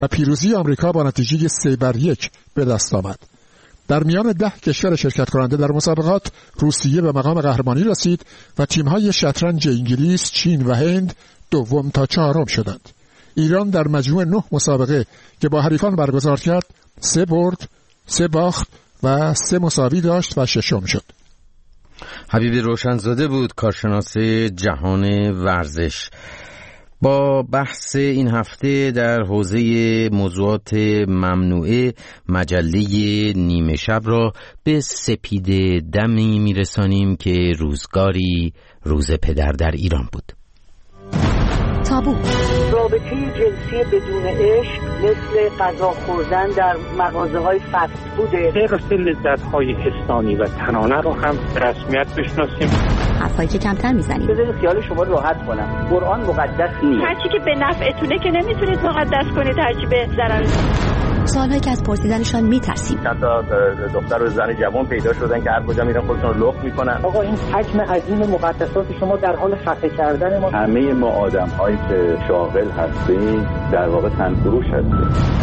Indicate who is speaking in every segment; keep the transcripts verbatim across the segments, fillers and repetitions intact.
Speaker 1: و پیروزی آمریکا با نتیجه سه بر یک به دست آمد. در میان ده کشور شرکت کننده در مسابقات روسیه به مقام قهرمانی رسید و تیم‌های شطرنج انگلیس، چین و هند دوم تا چهارم شدند. ایران در مجموع نه مسابقه که با حریفان برگزار کرد سه برد، سه باخت و سه مساوی داشت و ششم شد.
Speaker 2: حبیب روشنزاده بود کارشناس جهان ورزش. با بحث این هفته در حوزه موضوعات ممنوعه مجله نیمه شب را به سپید دمی میرسانیم که روزگاری روز پدر در ایران بود.
Speaker 3: تابو.
Speaker 4: رابطه جنسی بدون عشق مثل غذا خوردن در مغازه‌های فست فوده.
Speaker 5: غیر لذت‌های حسانی و تنانه رو هم به رسمیت بشناسیم.
Speaker 3: حرفایی که کمتر میزنیم.
Speaker 4: بذارید خیال شما راحت کنم. قرآن مقدس نیست.
Speaker 6: هرچی که به نفعتونه که نمیتونید مقدس کنید، هرچی به ضرر.
Speaker 3: سوالایی که از پرسیدنشان میترسیم.
Speaker 7: چند تا دختر و زن جوان پیدا شدن که هر کجا میرن خودشون رو لخت میکنن.
Speaker 4: آقا این حجم عظیم مقدسات شما در حال خفه کردن ما.
Speaker 7: همه ما آدم‌هایی که شاغل هستیم در واقع تنفروش هستیم.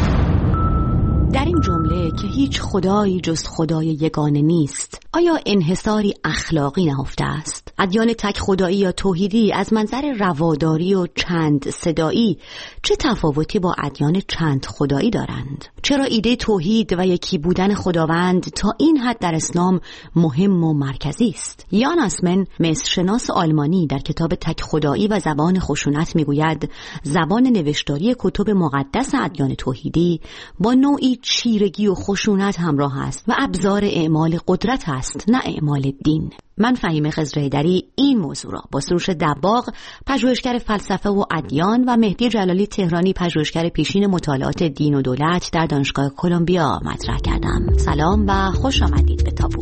Speaker 3: در این جمله که هیچ خدایی جز خدای یگانه نیست، آیا انحصاری اخلاقی نهفته است؟ ادیان تک خدایی یا توحیدی از منظر رواداری و چند صدایی چه تفاوتی با ادیان چند خدایی دارند؟ چرا ایده توحید و یکی بودن خداوند تا این حد در اسلام مهم و مرکزی است؟ یان اسمن، مصرشناس آلمانی، در کتاب تک خدایی و زبان خشونت میگوید زبان نوشتاری کتب مقدس ادیان توحیدی با نوعی چیرگی و خشونت همراه است و ابزار اعمال قدرت است، نه اعمال دین. من فهیمه خضرحیدری این موضوع را با سروش دباغ، پژوهشگر فلسفه و ادیان، و مهدی جلالی تهرانی، پژوهشگر پیشین مطالعات دین و دولت در دانشگاه کلمبیا مطرح کردم. سلام و خوش آمدید به تابو.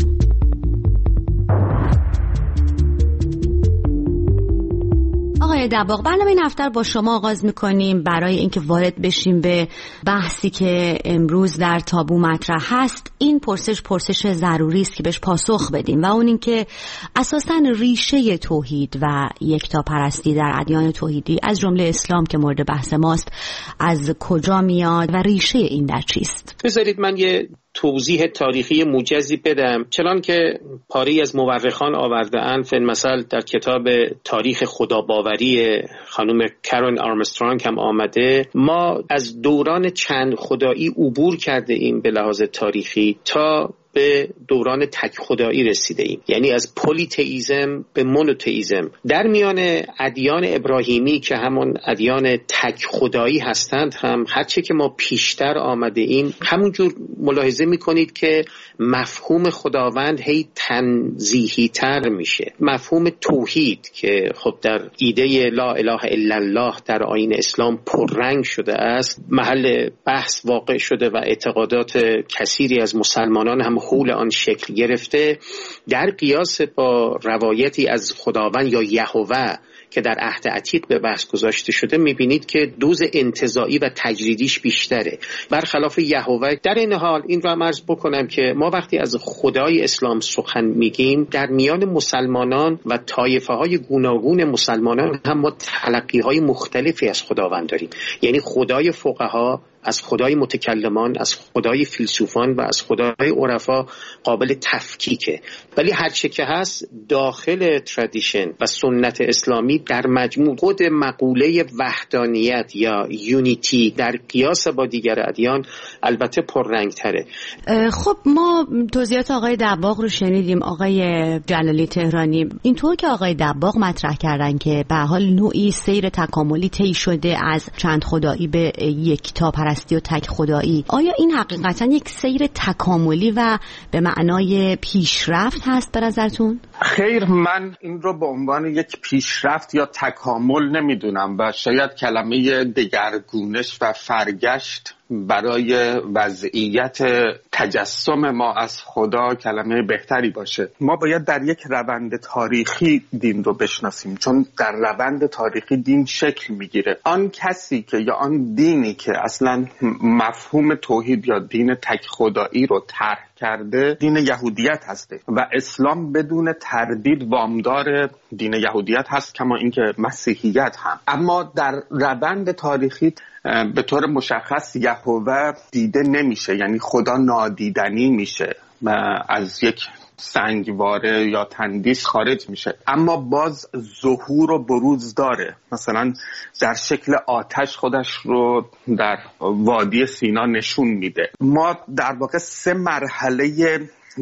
Speaker 3: آقای دباغ، برنامه این هفته با شما آغاز می‌کنیم برای اینکه وارد بشیم به بحثی که امروز در تابو مطرح هست. این پرسش پرسش ضروری است که بهش پاسخ بدیم و اون این که اساساً ریشه توحید و یکتاپرستی در ادیان توحیدی از جمله اسلام که مورد بحث ماست از کجا میاد و ریشه این در چیست؟
Speaker 5: بذارید من یه توضیح تاریخی موجزی بدم. چنان که پاری از مورخان آورده‌اند، فی‌المثل در کتاب تاریخ خداباوری خانم کرن آرمسترانگ هم آمده، ما از دوران چند خدایی عبور کرده ایم به لحاظ تاریخی تا به دوران تک خدایی رسیده ایم، یعنی از پلی‌تئیسم به مونوتئیسم. در میان ادیان ابراهیمی که همون ادیان تک خدایی هستند هم هرچه که ما پیشتر آمده ایم همونجور ملاحظه میکنید که مفهوم خداوند هی تنزیهی تر میشه. مفهوم توحید که خب در ایده لا اله الا الله در آیین اسلام پررنگ شده است، محل بحث واقع شده و اعتقادات کثیری از مسلمانان هم حول آن شکل گرفته. در قیاس با روایتی از خداوند یا یهوه که در عهد عتیق به بحث گذاشته شده میبینید که دوز انتزاعی و تجریدیش بیشتره برخلاف یهوه. در این حال این رو هم عرض بکنم که ما وقتی از خدای اسلام سخن میگیم در میان مسلمانان و طایفه های گوناگون مسلمانان هم ما تلقی های مختلفی از خداوند داریم، یعنی خدای فقها از خدای متکلمان، از خدای فیلسوفان و از خدای عرفا قابل تفکیکه. ولی هر چه که هست داخل ترادیشن و سنت اسلامی در مجموع خود مقوله وحدانیت یا یونیتی در قیاس با دیگر ادیان البته پررنگ تره.
Speaker 3: خب ما توضیحات آقای دباغ رو شنیدیم. آقای جلالی تهرانی، اینطور که آقای دباغ مطرح کردن که به حال نوعی سیر تکاملی طی شده از چند خدایی به یکتاپرستی و تک خدایی، آیا این حقیقتا یک سیر تکاملی و به معنای پیشرفت هست به نظرتون؟
Speaker 8: خیر، من این رو به عنوان یک پیشرفت یا تکامل نمیدونم و شاید کلمه دگرگونش و فرگشت برای وضعیت تجسم ما از خدا کلمه بهتری باشه. ما باید در یک روند تاریخی دین رو بشناسیم، چون در روند تاریخی دین شکل میگیره. آن کسی که یا آن دینی که اصلا مفهوم توحید یا دین تک خدایی رو طرح کرده دین یهودیت هسته و اسلام بدون تردید وامدار دین یهودیت هست، کما اینکه مسیحیت هم. اما در روند تاریخی به طور مشخص یهوه دیده نمیشه، یعنی خدا نادیدنی میشه و از یک سنگواره یا تندیس خارج میشه، اما باز ظهور و بروز داره. مثلا در شکل آتش خودش رو در وادی سینا نشون میده. ما در واقع سه مرحله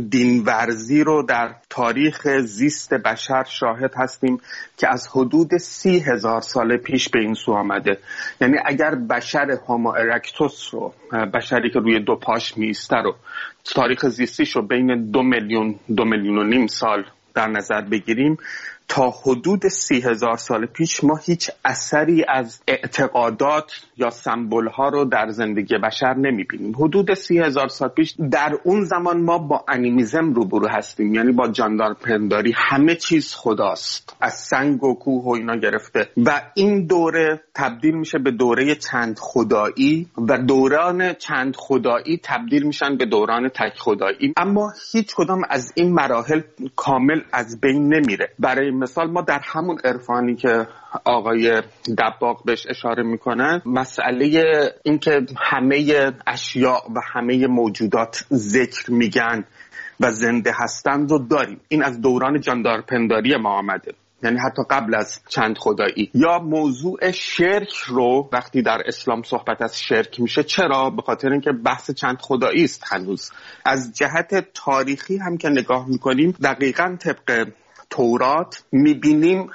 Speaker 8: دینورزی رو در تاریخ زیست بشر شاهد هستیم که از حدود سی هزار سال پیش به این سو آمده. یعنی اگر بشر هومو ارکتوس رو، بشری که روی دو پاش میسته رو، تاریخ زیستیش رو بین دو میلیون دو میلیون و نیم سال در نظر بگیریم، تا حدود سی هزار سال پیش ما هیچ اثری از اعتقادات یا سمبول ها رو در زندگی بشر نمی بینیم. حدود سی هزار سال پیش در اون زمان ما با انیمیزم روبرو هستیم، یعنی با جاندارپنداری، همه چیز خداست، از سنگ و کوه و اینا گرفته، و این دوره تبدیل میشه به دوره چند خدایی و دوران چند خدایی تبدیل میشن به دوران تک خدایی. اما هیچ کدام از این مراحل کامل از بین نمیره. برای مثال ما در همون عرفانی که آقای دباغ بهش اشاره میکنن، مسئله این که همه اشیاء و همه موجودات ذکر میگن و زنده هستند رو داریم. این از دوران جاندارپنداری ما آمده، یعنی حتی قبل از چند خدایی. یا موضوع شرک رو وقتی در اسلام صحبت از شرک میشه، چرا؟ به خاطر اینکه بحث چند خدایی است. هنوز از جهت تاریخی هم که نگاه میکنیم، دقیقاً طبق تورات میبینیم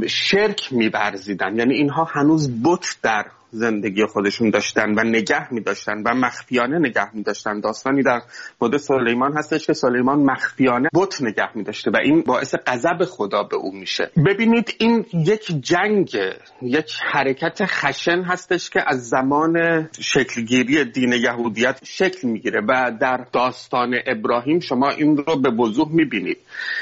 Speaker 8: شرک می‌ورزیدن، یعنی اینها هنوز بت در زندگی خودشون داشتن و نگه می‌داشتن و مخفیانه نگه می‌داشتن. داستانی در مورد سلیمان هستش که سلیمان مخفیانه بت نگه می‌داشته و این باعث غضب خدا به او میشه. ببینید این یک جنگ، یک حرکت خشن هستش که از زمان شکلگیری دین یهودیت شکل میگیره و در داستان ابراهیم شما این رو به وضوح می‌بینید.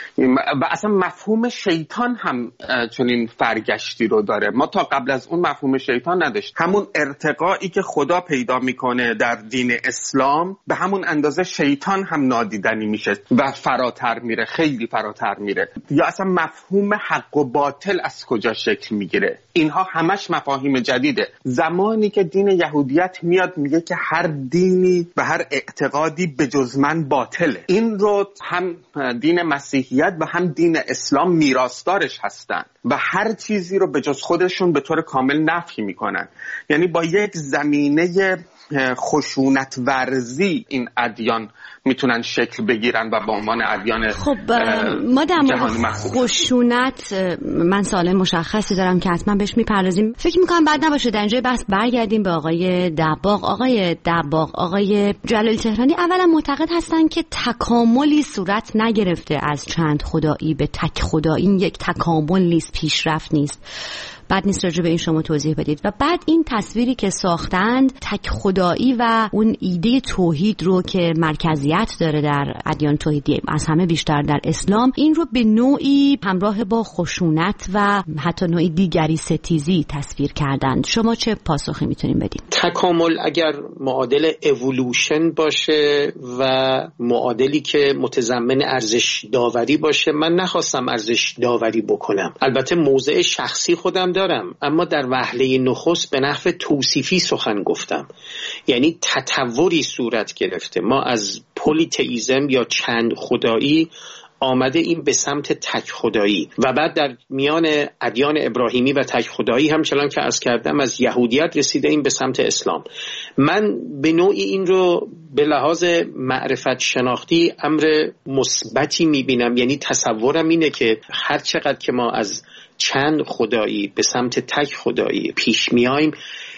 Speaker 8: و اصلا مفهوم شیطان هم چنین فرگشتی رو داره. ما تا قبل از اون مفهوم شیطان نداشت. همون ارتقایی که خدا پیدا میکنه در دین اسلام، به همون اندازه شیطان هم نادیدنی میشه و فراتر میره، خیلی فراتر میره. یا اصلا مفهوم حق و باطل از کجا شکل میگیره؟ اینها همش مفاهیم جدیده. زمانی که دین یهودیت میاد میگه که هر دینی و هر اعتقادی به جز من باطله، این رو هم دین مسیحیت و هم دین اسلام میراثدارش هستن و هر چیزی رو به جز خودشون به طور کامل نفی میکنن. یعنی با یک زمینه خشونت ورزی این ادیان میتونن شکل بگیرن و به عنوان ادیان
Speaker 3: خب ما در مورد خشونت من سوال مشخصی دارم که حتما بهش میپردازیم. فکر میکنم بعد نباشه در اینجای بحث برگردیم به آقای دباغ. آقای دباغ، آقای جلالی تهرانی اولا معتقد هستن که تکاملی صورت نگرفته از چند خدایی به تک خدایی. این یک تکامل نیست، پیشرفت نیست. بعد نیست راجع به این شما توضیح بدید. و بعد این تصویری که ساختند، تک خدایی و اون ایده توحید رو که مرکزیت داره در ادیان توحیدی از همه بیشتر در اسلام، این رو به نوعی همراه با خشونت و حتی نوعی دیگری ستیزی تصویر کردند. شما چه پاسخی میتونید بدید؟
Speaker 5: تکامل اگر معادل اِوولوشن باشه و معادلی که متضمن ارزش داوری باشه، من نخواستم ارزش داوری بکنم. البته موضع شخصی خودم دارم، اما در وهله نخست به نحو توصیفی سخن گفتم. یعنی تطوری صورت گرفته. ما از پلی‌تئیسم یا چند خدایی آمده این به سمت تک خدایی و بعد در میان ادیان ابراهیمی و تک خدایی همچنان که عرض کردم از یهودیت رسیده این به سمت اسلام. من به نوعی این رو به لحاظ معرفت شناختی امر مثبتی میبینم. یعنی تصورم اینه که هر چقدر که ما از چند خدایی به سمت تک خدایی پیش میایم،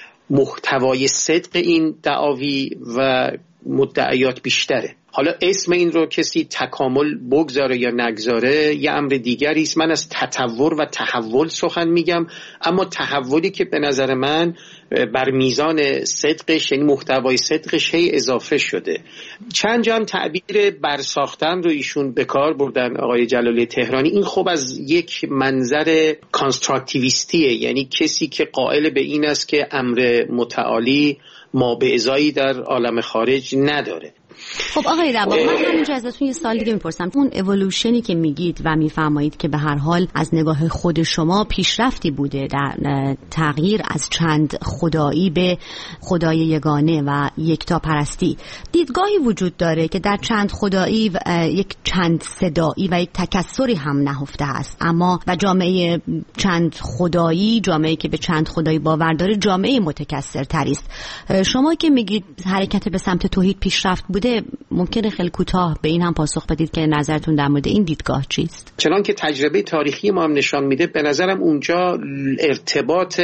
Speaker 5: محتوای صدق این دعاوی و مدعیات بیشتره. حالا اسم این رو کسی تکامل بگذاره یا نگذاره یه امر دیگری است. من از تطور و تحول سخن میگم، اما تحولی که به نظر من بر میزان صدقش، یعنی محتوای صدقش هی اضافه شده. چند جا هم تعبیر برساختن رو ایشون به کار بردن آقای جلالی تهرانی. این خب از یک منظر کانستراکتیویستیه، یعنی کسی که قائل به این است که امر متعالی ما به ازایی در عالم خارج نداره.
Speaker 3: خب آقای رباب، من همینجا ازتون یه سوال دیگه میپرسم. اون اِوولوشنی که میگید و میفرمایید که به هر حال از نگاه خود شما پیشرفتی بوده در تغییر از چند خدایی به خدای یگانه و یکتا پرستی، دیدگاهی وجود داره که در چند خدایی یک چند صدایی و یک تکثری هم نهفته است، اما و جامعه چند خدایی، جامعه که به چند خدایی باور داره، جامعه متکثرتری است. شما که میگید حرکت به سمت توحید پیشرفت بوده، ممکنه خیلی کوتاه به این هم پاسخ بدید که نظرتون در مورد این دیدگاه چیست؟
Speaker 5: چنان که تجربه تاریخی ما هم نشان میده، به نظرم اونجا ارتباط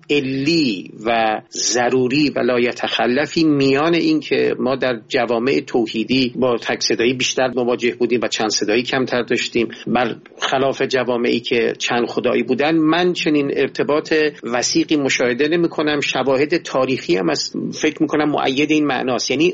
Speaker 5: علی و ضروری و لایتخلفی میان این که ما در جوامع توحیدی با تک صدایی بیشتر مواجه بودیم و چند صدایی کمتر داشتیم، بر خلاف جوامعی که چند خدایی بودن، من چنین ارتباط وثیقی مشاهده نمی کنم. شواهد تاریخی هم از فکر می کنم مؤید این معناست، یعنی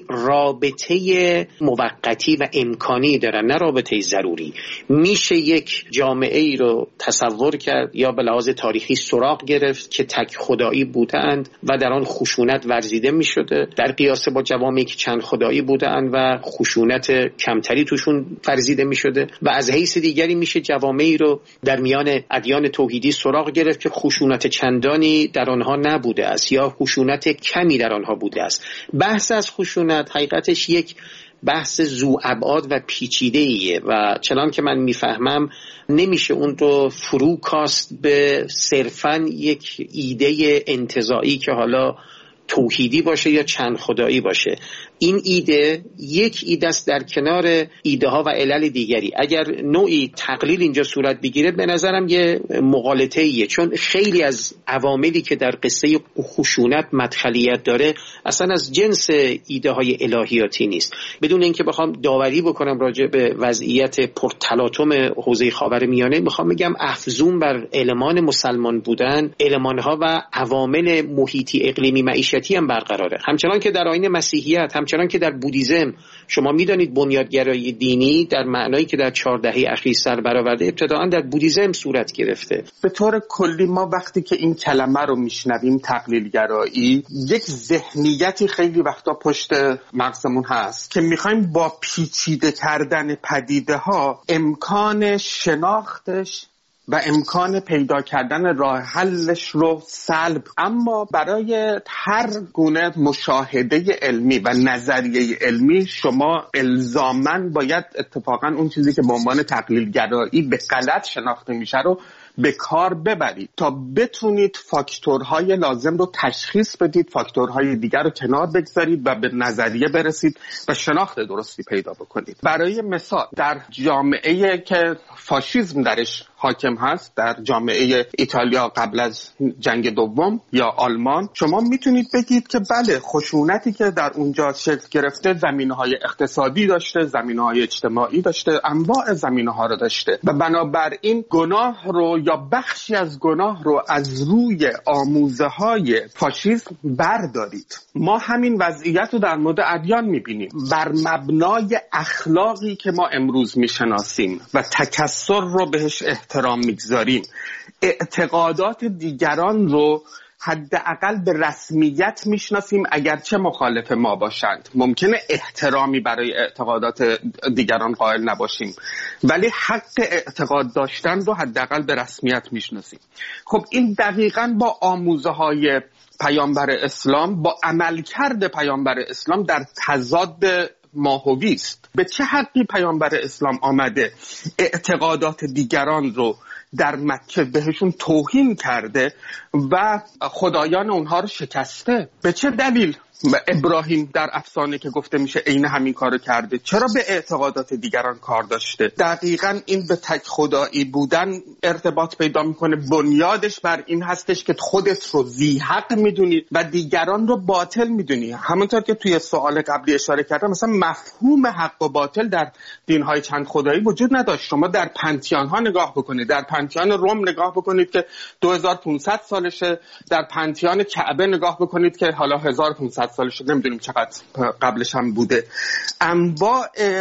Speaker 5: رابطه موقتی و امکانی دارن، نه رابطه ضروری. میشه یک جامعه ای رو تصور کرد یا به لحاظ تاریخی سراغ گرفت که تک خدایی بودند و در آن خشونت ورزیده می شده، در قیاس با جوامعی که چند خدایی بودند و خشونت کمتری توشون ورزیده می شده، و از حیث دیگری میشه جوامعی رو در میان ادیان توحیدی سراغ گرفت که خشونت چندانی در آنها نبوده است یا خشونت کمی در آنها بوده است. بحث از خشونت حقیقتش یک بحث ذو ابعاد و پیچیده ایه و چنان که من میفهمم نمیشه اون رو فرو کاست به صرفاً یک ایده انتزاعی که حالا توحیدی باشه یا چند خدایی باشه. این ایده یک ایده است در کنار ایده ها و علل دیگری. اگر نوعی تقلیل اینجا صورت بگیره به نظرم یه مغالطه ایه، چون خیلی از عواملی که در قصه خشونت مدخلیت داره اصلا از جنس ایده های الهیاتی نیست. بدون اینکه بخوام داوری بکنم راجع به وضعیت پرتلاطم حوزه خاورمیانه، میخوام بگم افزون بر المان مسلمان بودن، المان ها و عوامل محیطی اقلیمی معیشتی هم برقراره. همچنان که در آیین مسیحیت، همچنان که در بودیزم، شما میدانید بنیادگرایی دینی در معنایی که در چهار دهه اخیر سر برآورده ابتداعا در بودیزم صورت گرفته.
Speaker 8: به طور کلی ما وقتی که این کلمه رو میشنویم تقلیل گرایی، یک ذهنیتی خیلی وقتا پشت مغزمون هست که میخوایم با پیچیده کردن پدیده ها امکان شناختش و امکان پیدا کردن راه حلش رو سلب. اما برای هر گونه مشاهده علمی و نظریه علمی شما الزاماً باید اتفاقاً اون چیزی که به عنوان تقلیل گرایی به غلط شناخته میشه رو به کار ببرید تا بتونید فاکتورهای لازم رو تشخیص بدید، فاکتورهای دیگر رو کنار بگذارید و به نظریه برسید و شناخت درستی پیدا بکنید. برای مثال در جامعه که فاشیسم درش حاکم هست، در جامعه ایتالیا قبل از جنگ دوم یا آلمان، شما میتونید بگید که بله، خشونتی که در اونجا شکل گرفته زمینه‌های اقتصادی داشته، زمینه‌های اجتماعی داشته، انواع زمینه‌ها رو داشته و بنابراین گناه رو یا بخشی از گناه رو از روی آموزه‌های فاشیسم بردارید. ما همین وضعیت رو در مورد ادیان میبینیم. بر مبنای اخلاقی که ما امروز میشناسیم و تکثر رو بهش احترام میگذاریم، اعتقادات دیگران رو حداقل به رسمیت میشناسیم اگرچه مخالف ما باشند. ممکنه احترامی برای اعتقادات دیگران قائل نباشیم ولی حق اعتقاد داشتن رو حداقل به رسمیت میشناسیم. خب این دقیقاً با آموزه های پیامبر اسلام، با عملکرد پیامبر اسلام در تضاد ماهوی است. به چه حقی پیامبر اسلام آمده اعتقادات دیگران رو در مکه بهشون توهین کرده و خدایان اونها رو شکسته؟ به چه دلیل؟ ابراهیم در افسانه که گفته میشه عین همین کارو کرده. چرا به اعتقادات دیگران کار داشته؟ دقیقاً این به تک خدایی بودن ارتباط پیدا میکنه. بنیادش بر این هستش که خودت رو ذی حق میدونی و دیگران رو باطل میدونی. همونطور که توی سوال قبلی اشاره کردم، مثلا مفهوم حق و باطل در دینهای چند خدایی وجود نداشت. شما در پنتیان ها نگاه بکنید، در پنتیان روم نگاه بکنید که دو هزار و پانصد سالشه، در پنتیان کعبه نگاه بکنید که حالا هزار و پانصد سالشه، نمیدونیم چقدر قبلش هم بوده. انواع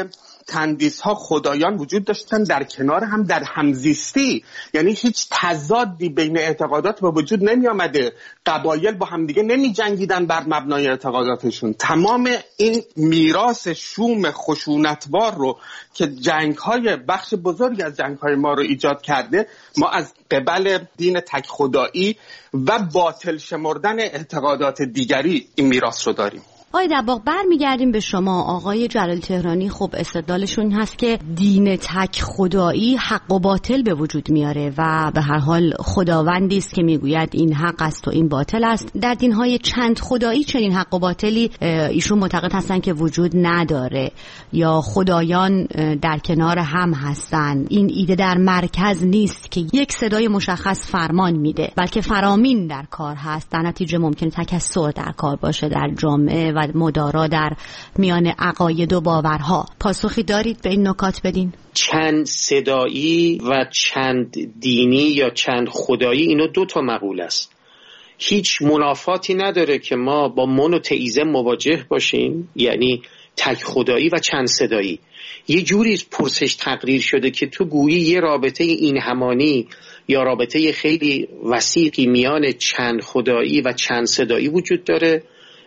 Speaker 8: تندیس ها خدایان وجود داشتن در کنار هم در همزیستی، یعنی هیچ تضادی بین اعتقادات به وجود نمی آمده، قبایل با هم دیگه نمی جنگیدن بر مبنای اعتقاداتشون. تمام این میراث شوم خشونتبار رو که جنگ های بخش بزرگی از جنگ های ما رو ایجاد کرده، ما از قبل دین تک خدایی و باطل شمردن اعتقادات دیگری این میراث رو داریم.
Speaker 3: آقای دباغ برمیگردیم به شما. آقای جلالی تهرانی خب استدلالشون هست که دین تک خدایی حق و باطل به وجود میاره و به هر حال خداوندی است که میگوید این حق است و این باطل است. در دینهای چند خدایی چنین حق و باطلی ایشون معتقد هستن که وجود نداره یا خدایان در کنار هم هستن. این ایده در مرکز نیست که یک صدای مشخص فرمان میده، بلکه فرامین در کار هست. در نتیجه ممکنه تکثر در کار باشه در جامعه و مدارا در میان عقاید و باورها. پاسخی دارید به این نکات بدین؟
Speaker 5: چند صدایی و چند دینی یا چند خدایی، اینو دو تا مقوله است. هیچ منافاتی نداره که ما با مونوتئیسم مواجه باشیم، یعنی تک خدایی و چند صدایی. یه جوری پرسش تقریر شده که تو گویی یه رابطه این همانی یا رابطه خیلی وسیقی میان چند خدایی و چند صدایی وجود داره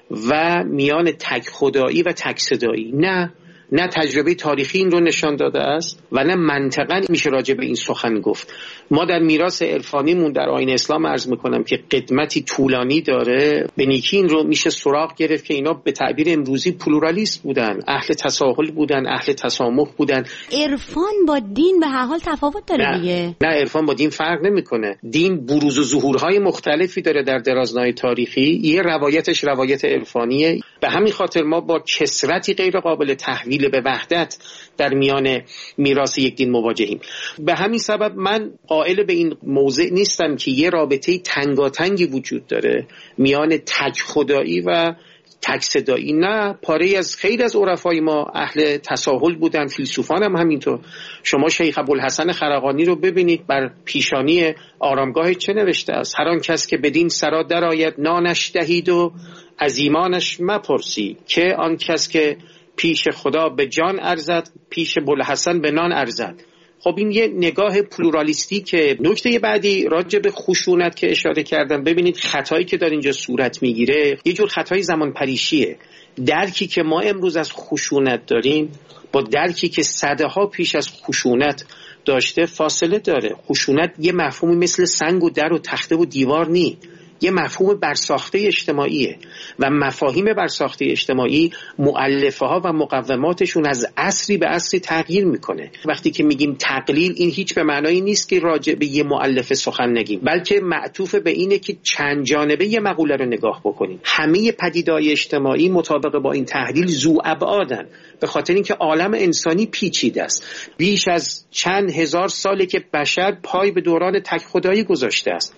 Speaker 5: و میان تک خدایی و تک صدایی. نه نه تجربه تاریخی این رو نشان داده است و نه منطقاً میشه راجع به این سخن گفت. ما در میراث عرفانیمون در آیین اسلام عرض میکنم که قدمتی طولانی داره، به نیکی این رو میشه سراغ گرفت که اینا به تعبیر امروزی پلورالیست بودن، اهل تساهل بودن، اهل تسامح بودن.
Speaker 3: عرفان با دین به هر حال تفاوت داره
Speaker 5: نه.
Speaker 3: دیگه.
Speaker 5: نه، عرفان با دین فرق نمیکنه. دین بروز و ظهورهای مختلفی داره در درازنای تاریخی. یه روایتش روایت عرفانیه. به همین خاطر ما با کثرتی غیر قابل تحویل به وحدت در میان میراث یک دین مواجهیم. به همین سبب من قائل به این موضع نیستم که یه رابطه تنگاتنگی وجود داره میان تک خدایی و تک صدایی. نه، پاره از خیلی از عرفای ما اهل تساهل بودن، فیلسوفان هم همینطور. شما شیخ ابوالحسن خرقانی رو ببینید، بر پیشانی آرامگاه چه نوشته است؟ هر آن کس که بدین سرا درآید نانش دهید و از ایمانش مپرسید، که آن کس که پیش خدا به جان ارزد پیش بوالحسن به نان ارزد. خب این یه نگاه پلورالیستی. که نکته بعدی راجع به خشونت که اشاره کردم، ببینید خطایی که در اینجا صورت میگیره یه جور خطای زمان پریشیه. درکی که ما امروز از خشونت داریم با درکی که صدها پیش از خشونت داشته فاصله داره. خشونت یه مفهومی مثل سنگ و در و تخته و دیوار نی، یه مفهوم برساخته اجتماعیه و مفاهیم برساخته اجتماعی مؤلفه ها و مقوماتشون از عصری به عصری تغییر میکنه. وقتی که میگیم تقلیل، این هیچ به معنایی نیست که راجع به یه مؤلفه سخن نگیم، بلکه معطوف به اینه که چند جانبه یه مقوله رو نگاه بکنیم. همه پدیده‌های اجتماعی مطابق با این تحلیل ذو ابعادن، به خاطر اینکه عالم انسانی پیچیده است. بیش از چند هزار ساله که بشر پای به دوران تک خدایی گذاشته است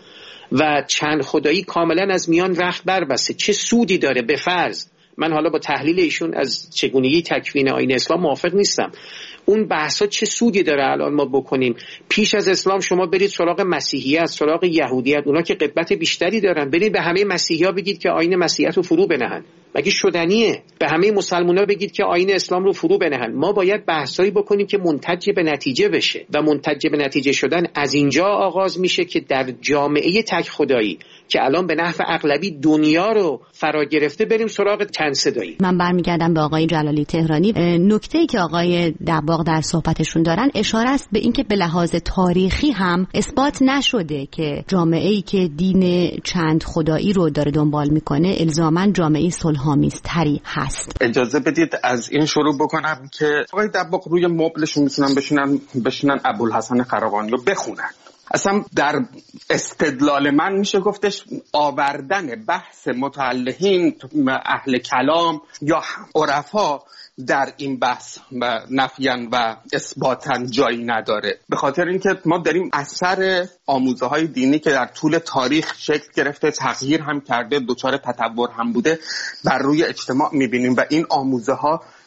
Speaker 5: و چند خدایی کاملا از میان رخت بربسته. چه سودی داره؟ به فرض من حالا با تحلیل ایشون از چگونگی تکوین آیین اسلام موافق نیستم. اون بحثا چه سودی داره الان ما بکنیم؟ پیش از اسلام شما برید سراغ مسیحیت، سراغ یهودیت، اونا که قدمت بیشتری دارن، برید به همه مسیحی‌ها بگید که آیین مسیحیت رو فرو بنهن. مگه شدنیه؟ به همه مسلمان‌ها بگید که آیین اسلام رو فرو بنهن. ما باید بحثایی بکنیم که منتج به نتیجه بشه و منتج به نتیجه شدن از اینجا آغاز میشه که در جامعه تک خدایی که الان به نحو اغلبی دنیا رو فرا گرفته بریم سراغ چند صدایی.
Speaker 3: من برمیگردم به آقای جلالی تهرانی. نکته‌ای که آقای دباغ در صحبتشون دارن اشاره است به اینکه به لحاظ تاریخی هم اثبات نشده که جامعه‌ای که دین چند خدایی رو داره دنبال میکنه الزاماً جامعه صلح‌آمیزتری هست.
Speaker 8: اجازه بدید از این شروع بکنم که آقای دباغ روی مبلشون میتونن بشینن بشینن ابوالحسن خرقانی رو بخونن. اصلا در استدلال من میشه گفتش آوردن بحث متعلقین اهل کلام یا عرفا در این بحث و نفیان و اثباتن جایی نداره، به خاطر اینکه ما داریم اثر آموزه های دینی که در طول تاریخ شکل گرفته، تغییر هم کرده، دچار تطور هم بوده، بر روی اجتماع میبینیم و این آموزه ها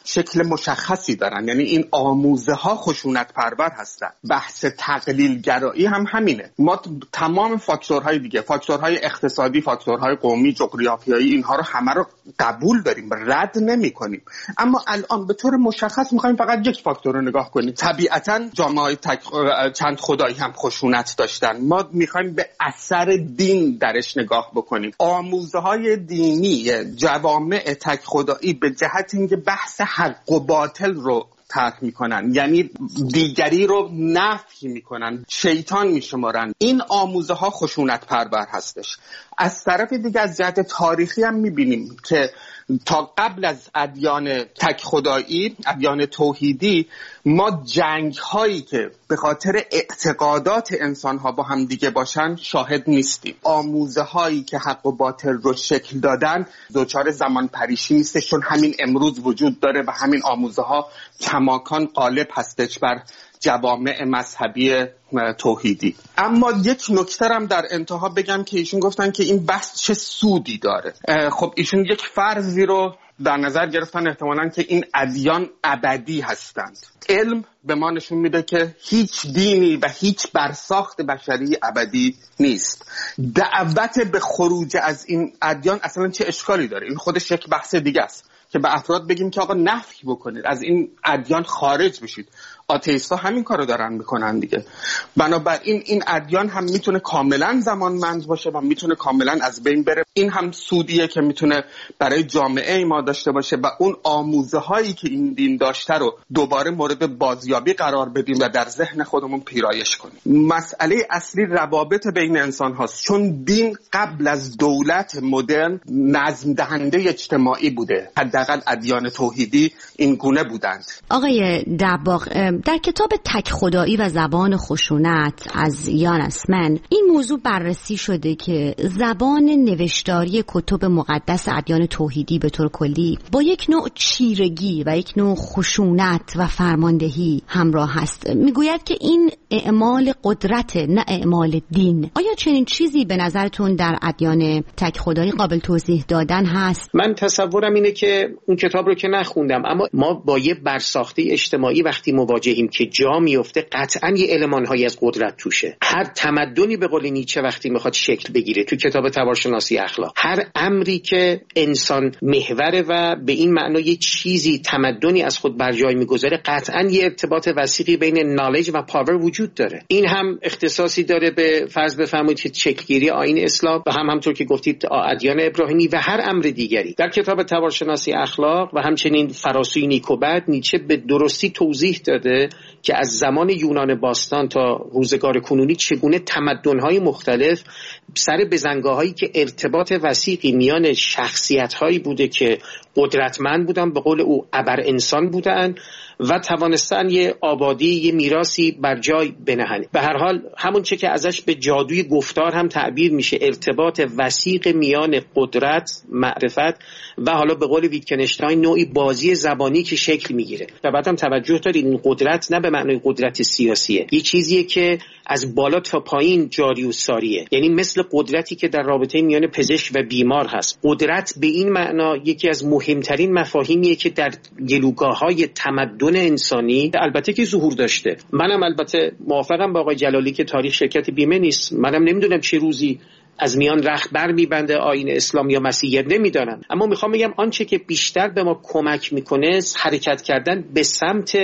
Speaker 8: شکل مشخصی دارن، یعنی این آموزه ها خشونت پرور هستن. بحث تقلیل گرایی هم همینه. ما تمام فاکتورهای دیگه، فاکتورهای اقتصادی، فاکتورهای قومی، جغرافیایی، اینها رو همه رو قبول داریم، رد نمی‌کنیم، اما الان به طور مشخص می‌خوایم فقط یک فاکتور رو نگاه کنیم. طبیعتاً جامعه‌های تک... چند خدایی هم خشونت داشتن. ما می‌خوایم به اثر دین درش نگاه بکنیم. آموزه‌های دینی جوامع تک خدایی به جهت اینکه بحث حق و باطل رو طرح میکنن، یعنی دیگری رو نفی میکنن، شیطان میشمارن، این آموزه ها خشونت پرور هستش. از طرف دیگه از جهت تاریخی هم میبینیم که تا قبل از ادیان تک خدایی، ادیان توحیدی، ما جنگ هایی که به خاطر اعتقادات انسان ها با هم دیگه باشن شاهد نیستیم. آموزه هایی که حق و باطل رو شکل دادن دوچار زمان پریشی نیستش، چون همین امروز وجود داره و همین آموزه ها کماکان غالب هستش بر جوامع مذهبی توحیدی. اما یک نکته هم در انتها بگم که ایشون گفتن که این بحث چه سودی داره. خب ایشون یک فرضی رو در نظر گرفتن احتمالاً که این ادیان ابدی هستند. علم به ما نشون میده که هیچ دینی و هیچ برساخت بشری ابدی نیست. دعوت به خروج از این ادیان اصلا چه اشکالی داره؟ این خودش یک بحث دیگه است که به افراد بگیم که آقا نفی بکنید، از این ادیان خارج بشید. آتئیستا همین کارو دارن میکنن دیگه. بنابراین این ادیان هم میتونه کاملا زمانمند باشه و میتونه کاملا از بین بره. این هم سودیه که میتونه برای جامعه ما داشته باشه و اون آموزه هایی که این دین داشته رو دوباره مورد بازیابی قرار بدیم و در ذهن خودمون پیرایش کنیم. مسئله اصلی روابط بین انسان هاست، چون دین قبل از دولت مدرن نظم دهنده اجتماعی بوده. حداقل ادیان توحیدی این گونه بودند.
Speaker 3: آقای دباغ، در کتاب تک خدایی و زبان خشونت از یان اسمن این موضوع بررسی شده که زبان نوشتاری کتب مقدس ادیان توحیدی به طور کلی با یک نوع چیرگی و یک نوع خشونت و فرماندهی همراه هست. میگوید که این اعمال قدرت نه اعمال دین. آیا چنین چیزی به نظرتون در ادیان تک خدایی قابل توضیح دادن هست؟
Speaker 5: من تصورم اینه که اون کتاب رو که نخوندم، اما ما با یه برساخته اجتماعی وقتی مواجه جهیم که جا میفته قطعاً یه المان‌هایی از قدرت توشه. هر تمدنی به قول نیچه وقتی میخواد شکل بگیره تو کتاب تبارشناسی اخلاق، هر امری که انسان محوره و به این معنا یه چیزی تمدنی از خود بر جای میگذاره، قطعاً یه ارتباط وثیقی بین نالج و پاور وجود داره. این هم اختصاصی داره به فرض بفرمایید که شکلگیری آیین اسلام و هم همونطور که گفتید ادیان ابراهیمی و هر امر دیگری. در کتاب تبارشناسی اخلاق و همچنین فراسوی نیکوبد نیچه به درستی توضیح داده که از زمان یونان باستان تا روزگار کنونی چگونه تمدن‌های مختلف سر بزنگاهایی که ارتباط وثیقی میان شخصیت‌هایی بوده که قدرتمند بودن، به قول او ابر انسان بودن و توانستن یه آبادی، یه میراثی بر جای بنهند. به هر حال همون چه که ازش به جادوی گفتار هم تعبیر میشه، ارتباط وثیق میان قدرت، معرفت و حالا به قول ویتکنشتاین نوعی بازی زبانی که شکل میگیره. و بعدم توجه دارید این قدرت نه به معنای قدرت سیاسیه، یه چیزیه که از بالا تا پایین جاری و ساریه، یعنی مثل قدرتی که در رابطه میان پزشک و بیمار هست. قدرت به این معنا یکی از مهمترین مفاهیمیه که در گلوگاه‌های تمدن انسانی البته که ظهور داشته. منم البته موافقم با آقای جلالی که تاریخ شرکت بیمه نیست. منم نمیدونم چه روزی از میان رخت بر میبنده آیین اسلام یا مسیحیت، نمیدانم، اما میخوام بگم آنچه که بیشتر به ما کمک میکنه حرکت کردن به سمت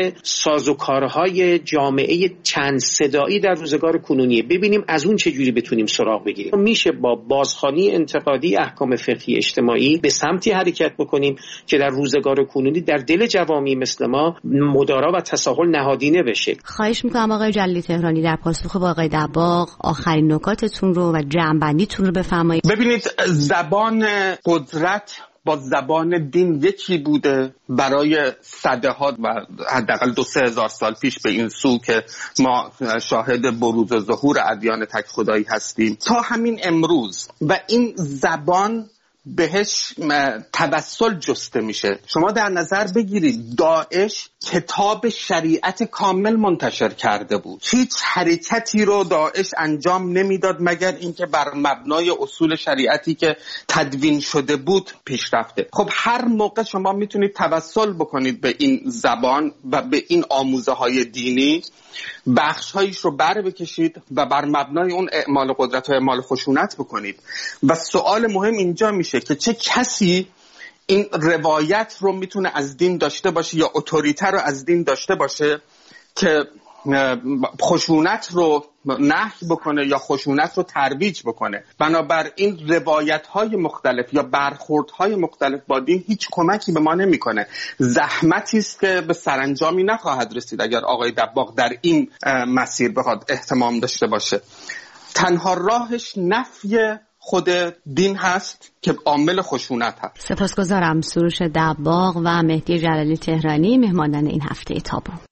Speaker 5: سازوکارهای جامعه چند صدایی در روزگار کنونیه. ببینیم از اون چه جوری بتونیم سراغ بگیریم. میشه با بازخوانی انتقادی احکام فقهی اجتماعی به سمتی حرکت بکنیم که در روزگار کنونی در دل جوامع مثل ما مدارا و تساهل نهادینه بشه.
Speaker 3: خواهش میکنم آقای جلالی تهرانی در پاسخ با آقای دباغ آخرین نکاتتون رو و جمع‌بندی تون رو بفرمایید.
Speaker 8: ببینید، زبان قدرت با زبان دین یکی بوده برای صدها و حداقل دو سه هزار سال پیش به این سو که ما شاهد بروز و ظهور ادیان تک خدایی هستیم تا همین امروز، و این زبان بهش توسل جسته میشه. شما در نظر بگیرید داعش کتاب شریعت کامل منتشر کرده بود. هیچ حرکتی رو داعش انجام نمیداد مگر اینکه بر مبنای اصول شریعتی که تدوین شده بود پیش رفته. خب هر موقع شما میتونید توسل بکنید به این زبان و به این آموزه های دینی، بخش‌هایش رو بر بکشید و بر مبنای اون اعمال قدرت و اعمال خشونت بکنید. و سوال مهم اینجا میشه که چه کسی این روایت رو میتونه از دین داشته باشه یا اتوریته رو از دین داشته باشه که خشونت رو نهی بکنه یا خشونت رو ترویج بکنه. بنابراین روایت‌های مختلف یا برخوردهای مختلف با دین هیچ کمکی به ما نمی‌کنه. زحمتی است که به سرانجامی نخواهد رسید اگر آقای دباغ در این مسیر بخواد اهتمام داشته باشه. تنها راهش نفی خود دین هست که عامل خشونت هست.
Speaker 3: سپاسگزارم. سروش دباغ و مهدی جلالی تهرانی مهمانان این هفته تابو.